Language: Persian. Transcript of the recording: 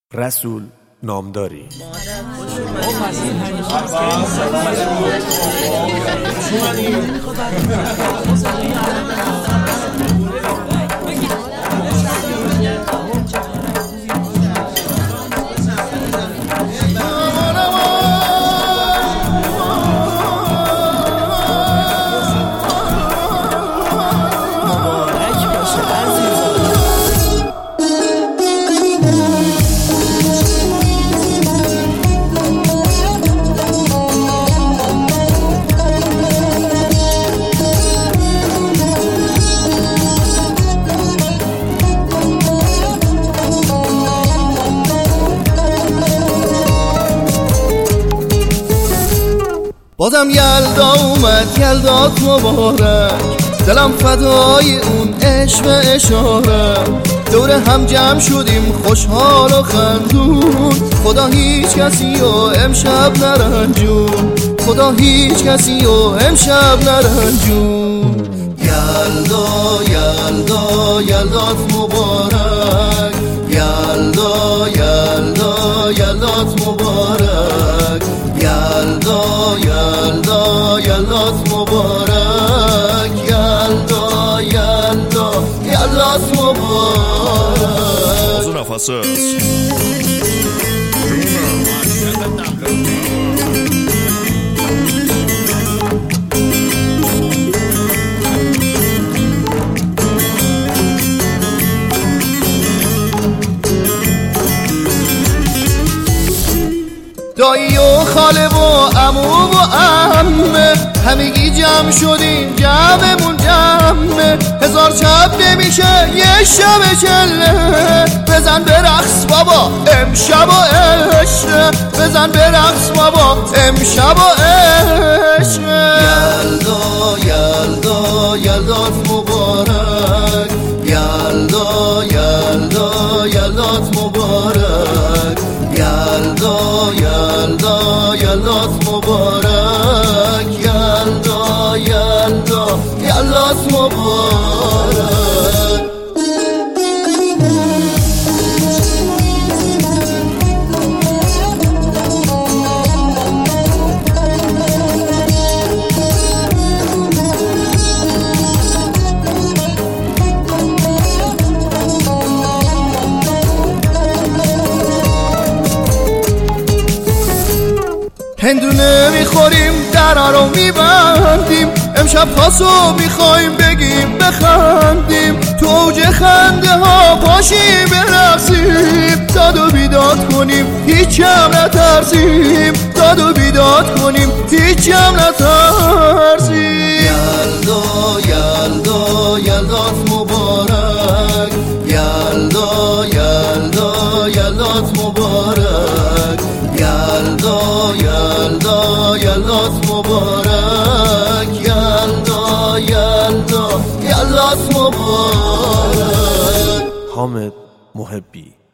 رسول نامداری. بازم یلدا اومد، یلدات مبارک، دلم فدای اون عشق و اشاره. دور هم جمع شدیم خوشحال و خندون، خدا هیچ کسی و امشب نرنجون، خدا هیچ کسی و امشب نرنجون. یلدا یلدا یلدات مبارک، یلدا یلدا یلدات مبارک، یلدا یلدا یلدات مبارک، یلدا یلدا یلدات مبارک. از نفس است دایی و خاله و عمو و عمه همگی جمع شدیم، جمعمون جمعه. هزار شب نمیشه یه شب چله، بزن برقص بابا امشب و عشق، بزن برقص بابا امشب و عشق. یلدا یلدا یلدات مبارک، یلدا یلدا یلدات مبارک، یلدا یلدا یلدات مبارک، یلدا یلدا یلدات مبارک. هندونه میخوریم درا رو میبندیم، امشب پاسو میخوایم بگیم بخندیم، تو اوج خنده ها پاشیم برقصیم، داد و بیداد کنیم هیچ کم نترسیم، داد و بیداد کنیم هیچ کم نترسیم. یلدا یلدا یلدات مبارک، یلدا یلدا یلدات مبارک، یلدا یلدا یلدات مبارک، یلدا یلدا یلدات مبارک. حامد محبی.